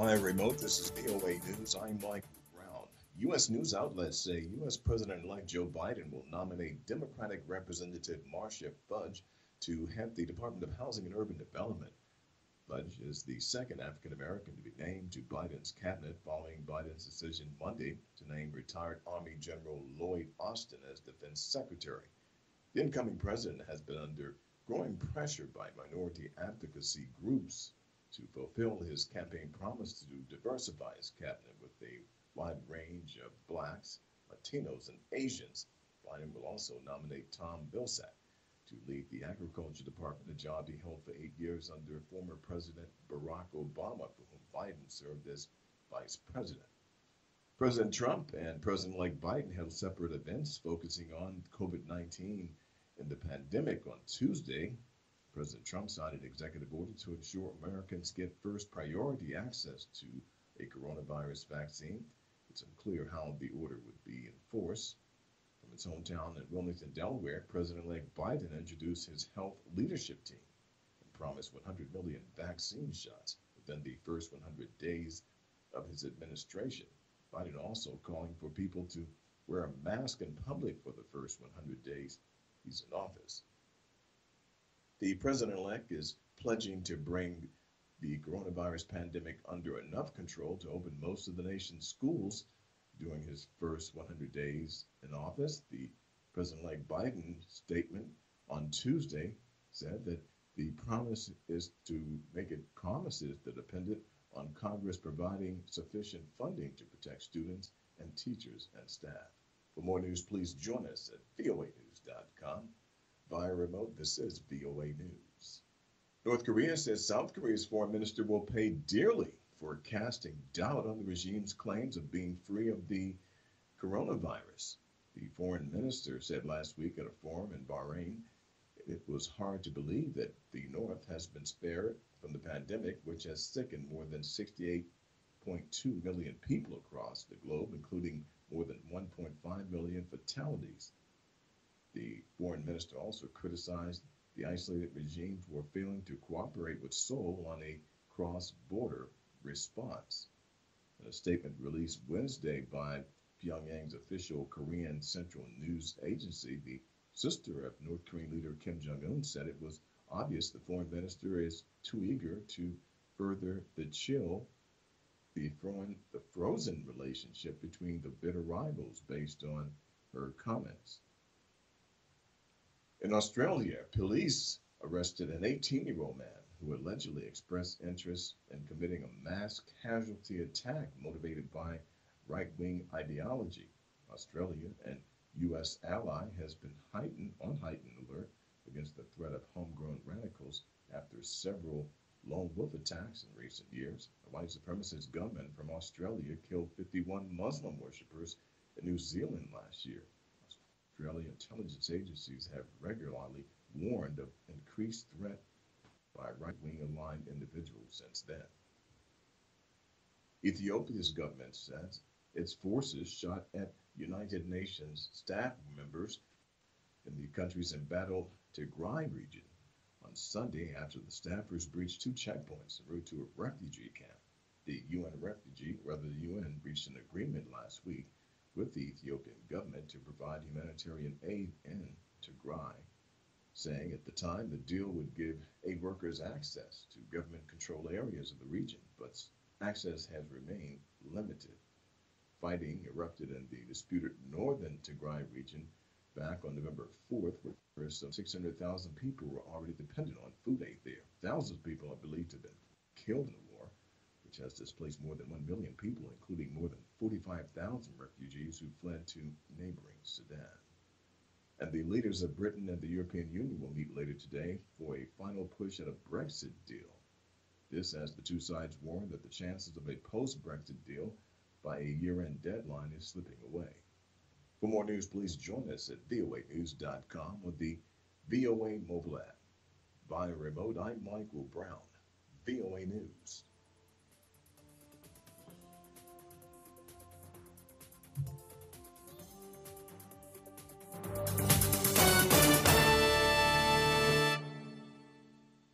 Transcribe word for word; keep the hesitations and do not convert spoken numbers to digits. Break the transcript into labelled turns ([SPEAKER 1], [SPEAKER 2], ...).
[SPEAKER 1] Via remote, this is V O A News. I'm Mike Brown. U S news outlets say U S. President-elect Joe Biden will nominate Democratic Representative Marcia Fudge to head the Department of Housing and Urban Development. Fudge is the second African American to be named to Biden's cabinet following Biden's decision Monday to name retired Army General Lloyd Austin as Defense Secretary. The incoming president has been under growing pressure by minority advocacy groups to fulfill his campaign promise to diversify his cabinet with a wide range of blacks, Latinos, and Asians. Biden will also nominate Tom Vilsack to lead the Agriculture Department, a job he held for eight years under former President Barack Obama, for whom Biden served as vice president. President Trump and President-elect Biden held separate events focusing on COVID nineteen and the pandemic on Tuesday. President Trump signed an executive order to ensure Americans get first priority access to a coronavirus vaccine. It's unclear how the order would be enforced. From his hometown in Wilmington, Delaware, President-elect Biden introduced his health leadership team and promised one hundred million vaccine shots within the first one hundred days of his administration. Biden also calling for people to wear a mask in public for the first one hundred days he's in office. The president-elect is pledging to bring the coronavirus pandemic under enough control to open most of the nation's schools during his first one hundred days in office. The President-elect Biden's statement on Tuesday said that the promise is to make it promises that dependent on Congress providing sufficient funding to protect students and teachers and staff. For more news, please join us at V O A news dot com. Via remote, this is V O A News. North Korea says South Korea's foreign minister will pay dearly for casting doubt on the regime's claims of being free of the coronavirus. The foreign minister said last week at a forum in Bahrain it was hard to believe that the North has been spared from the pandemic, which has sickened more than sixty-eight point two million people across the globe, including more than one point five million fatalities. The foreign minister also criticized the isolated regime for failing to cooperate with Seoul on a cross-border response. In a statement released Wednesday by Pyongyang's official Korean Central News Agency, the sister of North Korean leader Kim Jong-un said it was obvious the foreign minister is too eager to further the chill, the, frozen, the frozen relationship between the bitter rivals based on her comments. In Australia, police arrested an eighteen-year-old man who allegedly expressed interest in committing a mass casualty attack motivated by right-wing ideology. Australia, an U S ally, has been heightened, on heightened alert against the threat of homegrown radicals after several lone wolf attacks in recent years. A white supremacist gunman from Australia killed fifty-one Muslim worshippers in New Zealand last year. Australian intelligence agencies have regularly warned of increased threat by right-wing aligned individuals since then. Ethiopia's government says its forces shot at United Nations staff members in the country's embattled Tigray region on Sunday after the staffers breached two checkpoints en route to a refugee camp. The U N refugee, rather the U N, reached an agreement last week with the Ethiopian government to provide humanitarian aid in Tigray, saying at the time the deal would give aid workers access to government-controlled areas of the region, but access has remained limited. Fighting erupted in the disputed northern Tigray region back on November fourth, where some six hundred thousand people were already dependent on food aid there. Thousands of people are believed to have been killed in the war, which has displaced more than one million people, including more than forty-five thousand refugees who fled to neighboring Sudan. And the leaders of Britain and the European Union will meet later today for a final push at a Brexit deal. This as the two sides warn that the chances of a post-Brexit deal by a year-end deadline is slipping away. For more news, please join us at V O A news dot com or the V O A mobile app. Via remote, I'm Michael Brown, V O A News.